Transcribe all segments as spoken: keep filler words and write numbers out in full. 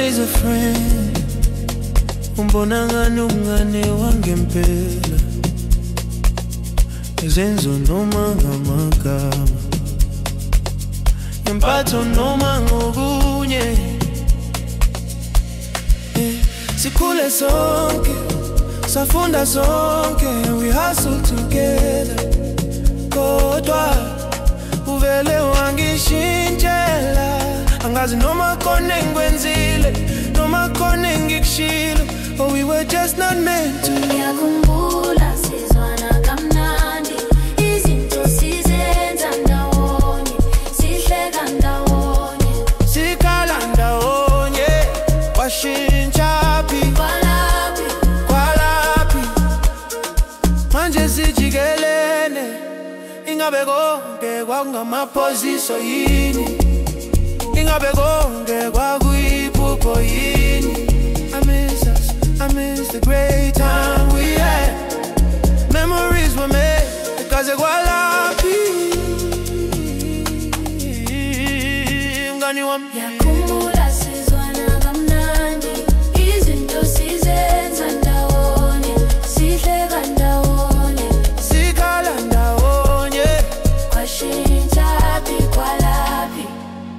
always a friend. Umbona ngani umngane wangempela. Izenzo noma ngamagama, impatho noma ngokunye. Sikhule sonke, safunda sonke, we hustle together. Kodwa uvele wangishintshela, angazi noma khona engikwenzile, noma khona engikushilo. But we were just not meant to. Ngiyakhumbula sizwana kamnandi, izinto sizenza ndawonye, sihleka ndawonye, sikhala ndawonye. Washintsha phi, kwalaphi, kwalaphi, manje sijikelene. Ingabe konke kwakungamaphoziso yini? Ingabe konke kwakuyiphupho yini? I miss us, I miss the great time we had. Memories were made because of kwalaphi. Mngani wami, ngiyakhumbula sizwana kamnandi, izinto sizenza ndawonye, sihleka ndawonye, sikhala ndawonye. kwashintsha phi, kwalaphi.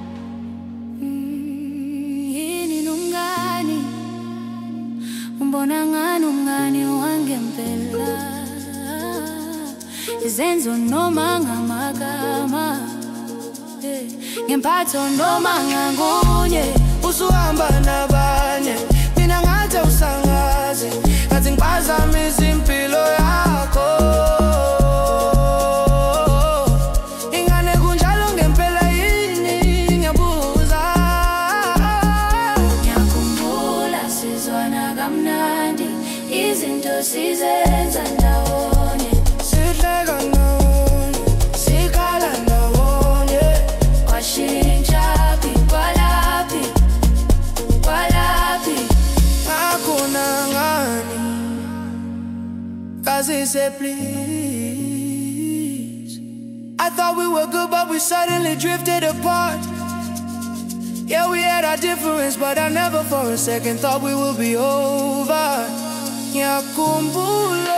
Yini nomngani, umbona ngani umngani wangempela. Izenzo noma ngamagama, ngempatho noma ngakunye. Usuhamba nabanye, mina ngathi usangazi, ngathi ngiphazamisa impilo yakho. Ingane kunjalo ngempela yini, ngiyabuza. Ngiyakhumbula sizwana kamnandi, izinto sizenza ndawonye, Sihleka ndawonye, sikhala ndawonye. kwashintsha phi, kwalaphi, kwalaphi. Hakuna ngani, Kazi said please. I thought we were good but we suddenly drifted apart. Yeah, we had our difference, but I never for a second thought we would be over. Ngiyakumbula